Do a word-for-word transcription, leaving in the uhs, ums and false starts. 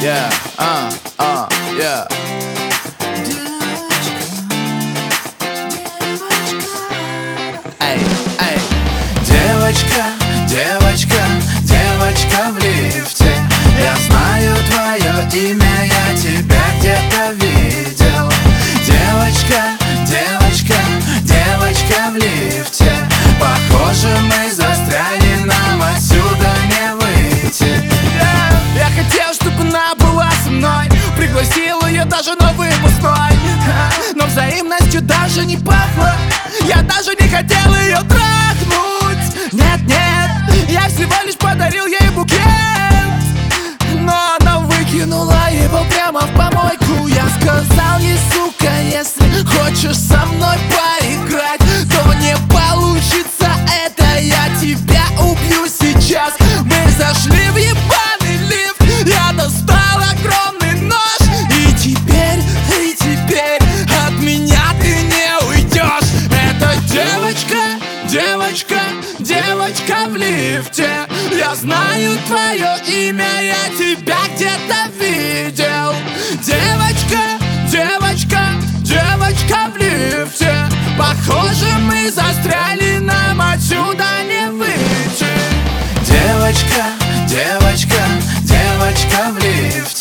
Yeah, uh, uh, yeah. Эй, эй. Девочка, девочка, девочка в лифте. Я знаю твое имя, я тебя где-то видел. Девочка, девочка, девочка в лифте. Похоже, мы застряли, нам отсюда не выйти. yeah. Я хотел, чтобы она была со мной, пригласил ее даже на выпускной, но взаимностью даже не пахло. Я даже не хотел ее трахнуть. Нет, нет, я всего лишь подарил ей букет, но она выкинула его прямо в помойку. Я сказал ей: сука, если хочешь со мной поиграть, то не получится это, я тебя убью сейчас. Мы зашли в ебаный лифт, я достал огромный нож, и теперь, и теперь от меня ты не уйдешь. Это девочка, девочка, девочка в лифте. Я знаю твое имя, я тебя где-то видел. Девочка, девочка, девочка в лифте. Похоже, мы застряли, нам отсюда не выйти. Девочка, девочка, девочка в лифте.